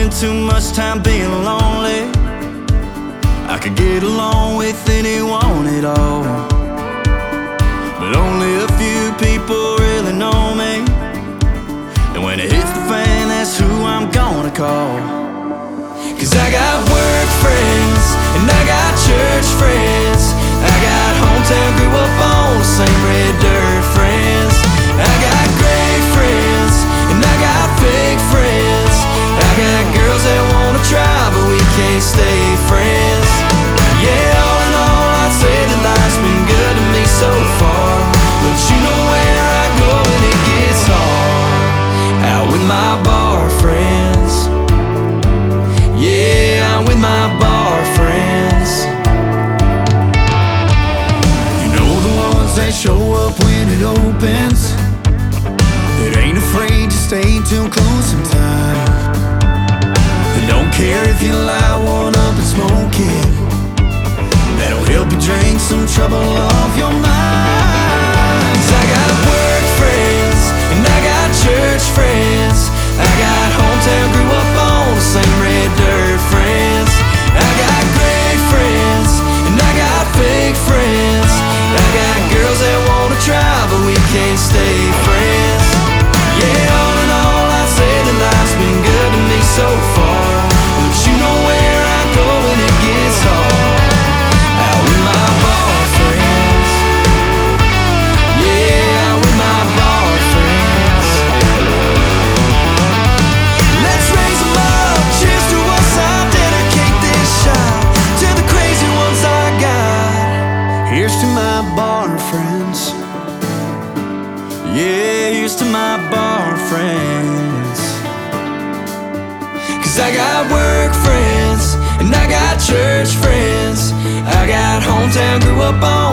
spend too much time being lonely. I could get along with anyone at all, but only a few people really know me. And when it hits the fan, that's who I'm gonna call. 'Cause I got work friends and I got church friends. I got hometown, grew up on the same red dirt friends. I got great friends and I got fake friends. I got girls that wanna try but we can't stay friends. Yeah, all in all, I'd say that life's been good to me so far. But you know where I go when it gets hard? Out with my bar friends. Yeah, I'm with my bar friends. You know, the ones that show up when it opens, that ain't afraid to stay till closing time. They don't care if you light one up and smoke it. That'll help you drink some trouble off your mind. 'Cause I got work friends and I got church friends. I got hometown, grew up on the same red dirt friends. I got great friends and I got fake friends. I got girls that wanna try but we can't stay friends. Yeah, all in all, I'd say that life's been good to me so far. But you know where I go when it gets hard? Out with my bar friends. Yeah, out with my bar friends. Let's raise them up, cheers to us. I dedicate this shot to the crazy ones I got. Here's to my bar friends. Yeah, here's to my bar friends. 'Cause I got work friends and I got church friends. I got hometown, grew up on